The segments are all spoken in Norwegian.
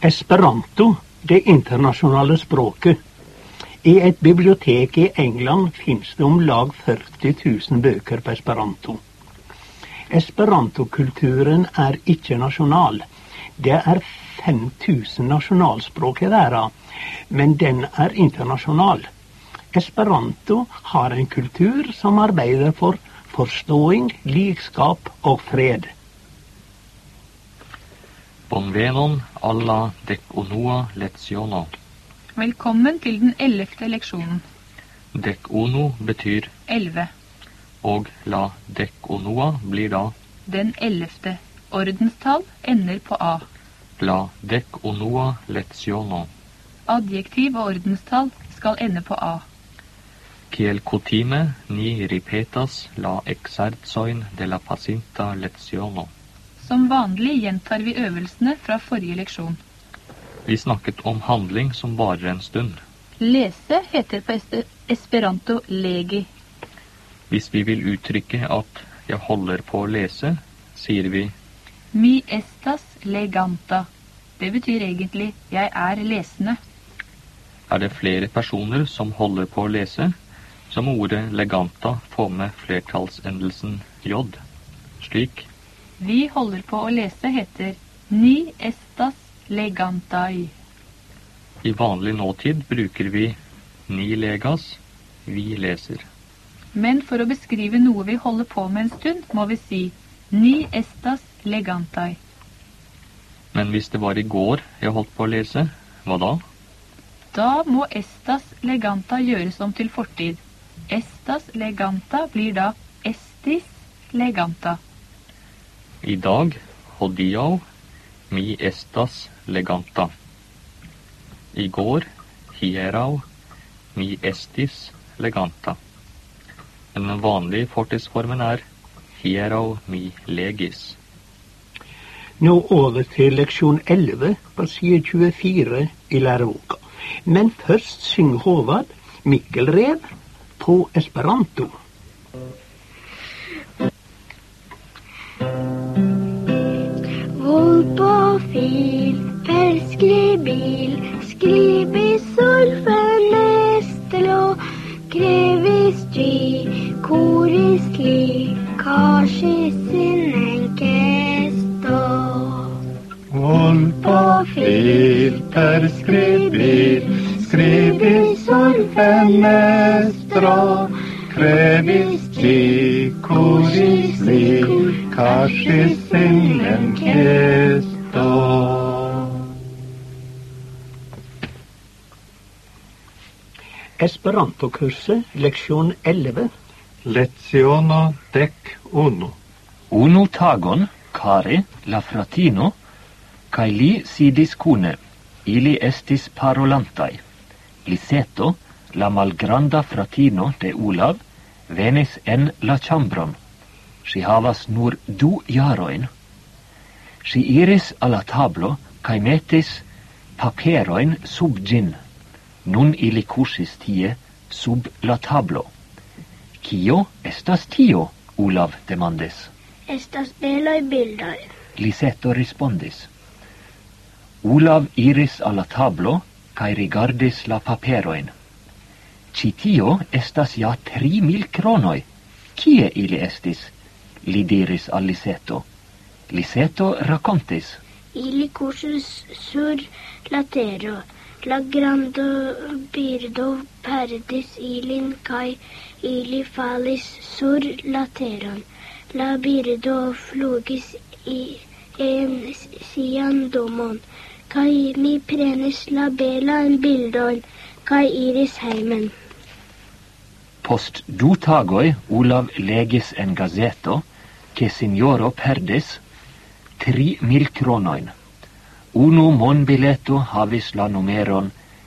Esperanto, det internasjonale språket. I et bibliotek i England finnes det om lag 40 000 bøker på esperanto. Esperantokulturen er ikke nasjonal. Det er 5000 nasjonalspråk i verden, men den er internasjonal. Esperanto har en kultur som arbeider for forståing, likskap og fred. Bonvenon alla dec unua lezione. Velkommen til den 11. leksjonen. Dec uno betyr 11. og la dec unua blir da Den 11. Ordenstall ender på A. la dec unua lezione. Adjektiv og ordenstall skal ende på A. Kiel cotime ni ripetas la exerzoin de la pacinta lezione. Som vanlig gjentar vi øvelsene fra forrige leksjon. Vi snakket om handling som varer en stund. Lese heter på esperanto legi. Hvis vi vil uttrykke at jeg holder på å lese, sier vi Mi estas leganta. Det betyr egentlig jeg er lesende. er det flere personer som holder på å lese, så må ordet leganta få med flertallsendelsen j. Slik Vi holder på å lese heter ni estas legantai. i vanlig nåtid bruker vi ni legas, vi leser. Men for å beskrive noe vi holder på med en stund, må vi si ni estas legantai. Men hvis det var i går jeg holdt på å lese, hva da? Da må estas leganta gjøres om til fortid. Estas leganta blir da estis leganta. I dag, hodiau, mi estas leganta. I går, hierau, mi estis leganta. Men den vanlige fortidsformen er hierau mi legis. Nå over til leksjon 11 på side 24 i læreboka. Men først synger Håvard Mikkelrev på esperanto. Volpofil, per skribil, skribis solfenestelo, crevis gi, coris li, casis in encesto. Volpofil, per skribil, skribis solfenestro, crevis gi, coris li, casis in encesto. Esperantokurset, leksjon 11. Lezione dec uno. Unu tagon, care, la fratino, cae li sidis cune, ili estis parolantai. Liseto, la malgranda fratino de Olav, venis en la chambron. Si havas nur 2 jaroin. Si iris alla tablo, cae metis paperoin sub gin. Nun ili cusis tie sub la tablo. Kio estas tio? Olav demandis. Estas belaj bildoj. Liseto respondis. Olav iris alla tablo, cae rigardis la paperoin. Citio estas ja 3000 kronoi. Kie ili estis? Li diris al Liseto. Liseto racontis. Ili cursus sur la tero. La granda birdo perdis ilin, kai ili falis sur la teron. La birdo flugis i en sian domon, kai mi prenis la belan bildon, kai iris heimen. Post 2 tagoi Olav legis en gazeto, che signoro perdis 3000 kronoin. Unu monbileto havis la numeron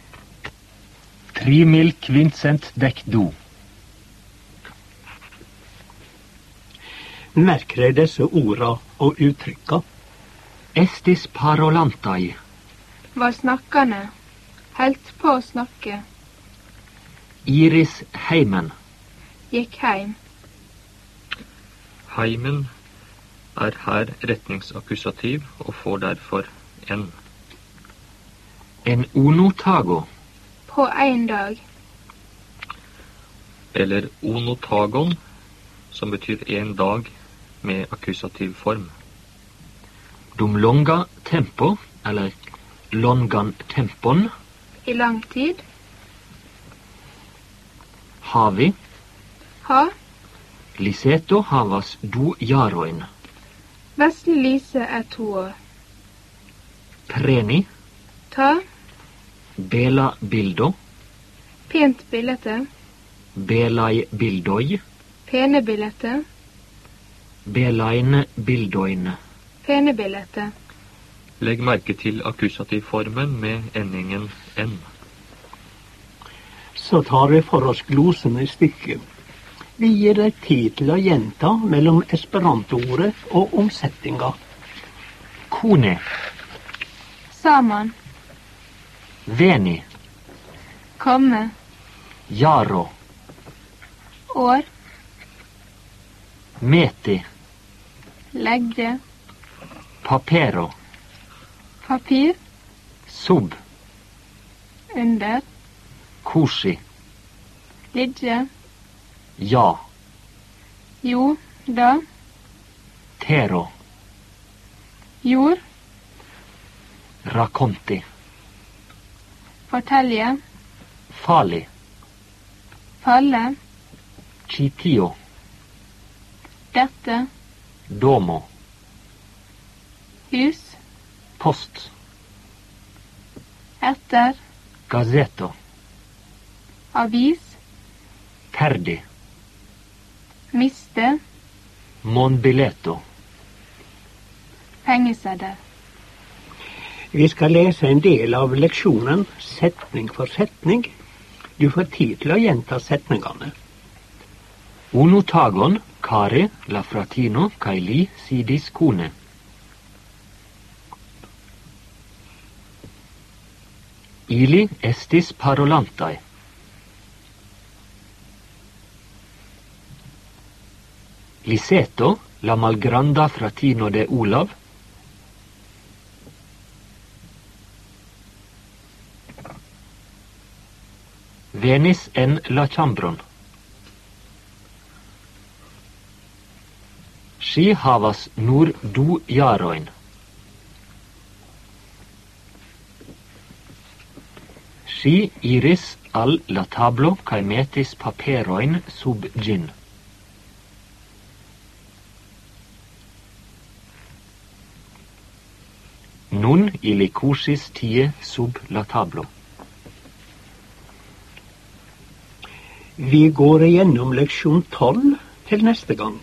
3512. Merk deg disse orda og uttrykka. Estis parolantai. Var snakkende. Helt på å snakke. Iris heimen. Gikk heim. Heimen er her retningsakkusativ og får derfor n. En uno tago. På en dag. Eller onotagon, som betyr en dag med akkusativ form. Dum longa tempo, eller longan tempon. I lang tid. Havi. Ha. Liseto havas du jaroin. Vesle Lise 2 år. Preni. Ta. Bela bildo. Pent billete. Belai bildoi. Pene billete. Belain bildoin. Pene billete. Legg merke til akkusativformen med endingen n. Så tar vi for oss glosene i stykket. Vi gir deg tid til å gjenta mellom esperanto-ordet og omsettinga. Kone. Saman. Veni. Komme. Jaro. År. Meti. Legge. Papero. Papir. Sub. Under. Kushi. Ligge. Ja. Jo. Da. Tero. Jord. Racconti. Fortelje. Fali. Falle. Citio. Dette. Domo. Hus. Post. Etter. Gazetto. Avis. Perdi. Miste. Monbiletto. Pengeseddel. Vi skal lese en del av leksjonen, setning for setning. Du får tid til å gjenta setningene. Uno tagon, care, la fratino, kai li sidis kune. Ili estis parolantai. Liseto, la malgranda fratino de Olav, venis en la chambron. Si havas nur du jaroin. Si iris al la tablo kai metis paperoin sub gin. Nun ili kusis tie sub la tablo. Vi går igjennom leksjon 12 til neste gang.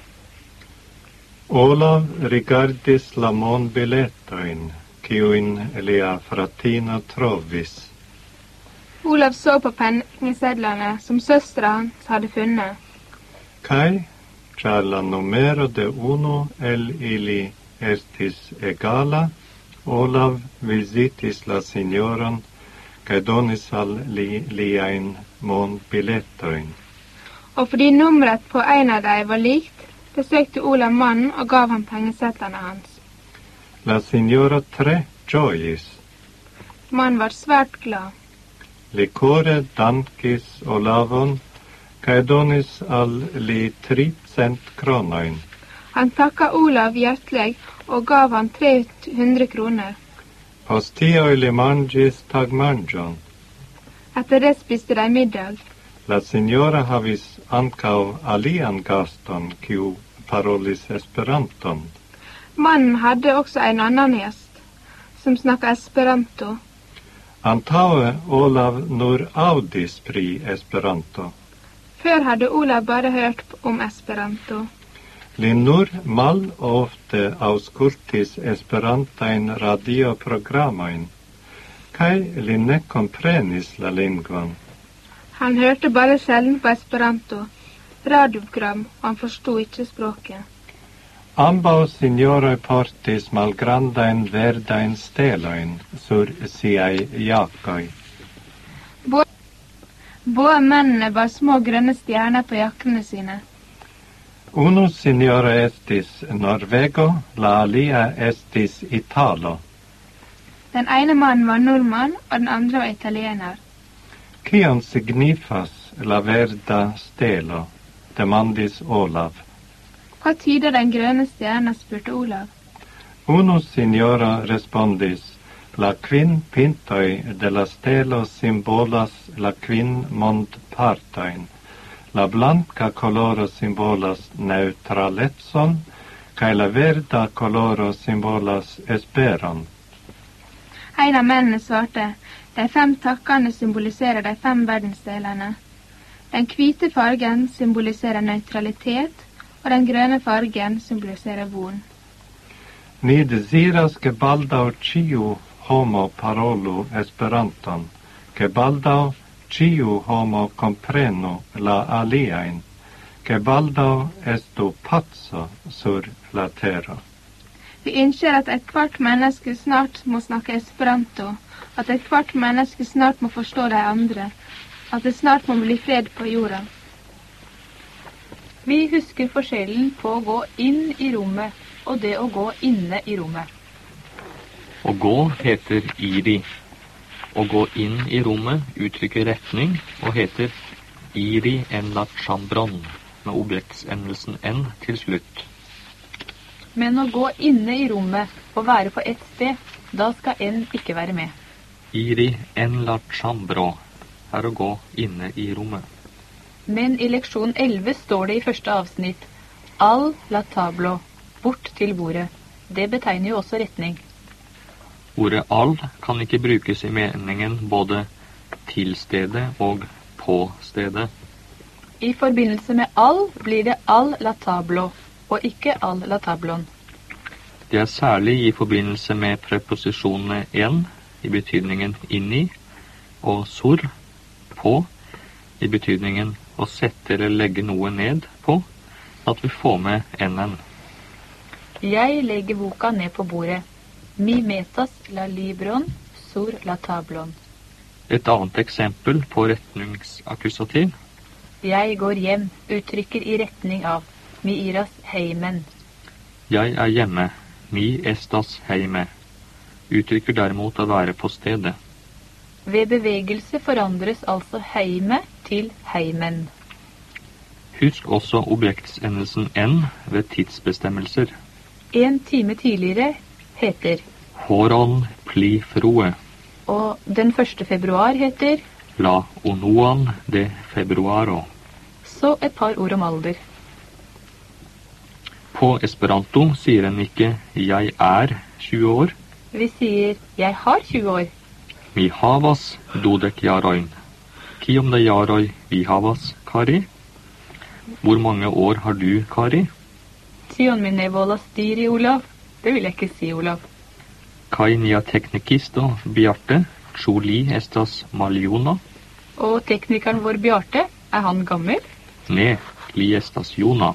Olav rigardis la monbiletoin, kiuin lia fratino trovis. Olav så på pengesedlene som søstera hans hadde funnet. Kai, char la numero de uno el ili estis egala, Olav visitis la signoron, kai donis al liain monbiletoin. Og fordi nummeret på en av dem var likt, besøkte Olav mannen og gav ham pengesedlene hans. La signora tre giois. Mannen var svært glad. Licore dankis Olavon, kai donis al li 300 kronoin. Han takka Olav hjertelig og gav han 300 kroner. Postio ili mangis tagmangion. Etter det spiste de middag. La signora havis ancau alian gaston, kiu parolis esperanton. Mannen hadde også en annen gjest, som snakket esperanto. Antaue Olav nur audis pri esperanto. Før hadde Olav bare hørt om esperanto. Li nur mal ofte auscultis esperantain radioprogrammain, kai li ne comprenis la lingvon. Han hørte bare sjelden på esperanto, radioprogram, og han forstod ikke språket. Ambau signoroi portis malgrandain verdain steloin sur siai jakoi. Både mennene bar små grønne stjerner på jakkene sine. Uno signore estis Norvego, la alia estis Italo. Den ene mannen var nordmann, og den andre var italiener. Kion signifas la verda stelo, demandis Olav. Hva tyder den grønne stjerna, spurte Olav. Uno signora respondis, la quin pintoi de la stelo symbolas la quin mondpartoin. La blanca coloro symbolas neutraletson, cae la verda coloro symbolas esperon. En av mennene svarte, de 5 takkene symboliserer de 5 verdensdelene. Den hvite fargen symboliserer neutralitet, og den grønne fargen symboliserer von. Ni desiras che baldau ciu homo parolu esperanton, che baldau ciu homo comprenu la aliain, che baldau estu pazzo sur la terra. Vi ønsker at ethvert menneske snart må snakke esperanto, at ethvert menneske snart må forstå de andre, at det snart må bli fred på jorda. Vi husker forskjellen på å gå inn i rommet og det å gå inne i rommet. Å gå heter iri. Å gå inn i rommet uttrykker retning og heter iri en la chambron, med objektsendelsen en til slutt. Men å gå inne i rommet og være på ett sted, da skal en ikke være med. Iri en la chambro er å gå inne i rommet. Men i leksjon 11 står det i første avsnitt al la tablo, bort til bordet. Det betegner jo også retning. Ordet all kan ikke brukes i meningen både til stedet og på stedet. I forbindelse med all blir det al la tablo, og ikke al la tablon. Det er særlig i forbindelse med preposisjonene en, i betydningen inni, og sur, på, i betydningen å sette eller legge noe ned på, at vi får med en. Jeg legger boka ned på bordet. Mi metas la libron sur la tablon. Et annet eksempel på retningsakkusativ. Jeg går hjem, uttrykker i retning av. Mi iras heimen. Jeg er hjemme. Mi estas heime. Uttrykker derimot å være på stedet. Ved bevegelse forandres altså heime til heimen. Husk også objektsendelsen en ved tidsbestemmelser. 1 time tidligere heter Horon pli froe. Og den 1. februar heter La onoan de februaro. Så et par ord om alder. På esperanto sier en ikke 'jeg er 20 år'. Vi sier 'jeg har 20 år'. Mi havas dodek jaroin. Kiom de jaroi vi havas, Kari? Hvor mange år har du, Kari? Tion min volas diri, Olav. Det vil jeg ikke si, Olav. Kai nia teknikisto Bjarte, Choli estas Maljona. Og teknikeren vår Bjarte, er han gammel? Ne, li estas Jona.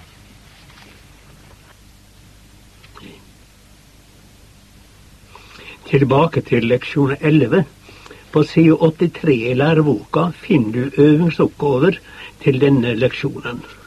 Tilbake til leksjon 11. På side 83 i læreboka finner du øvingsoppgaver til denne leksjonen.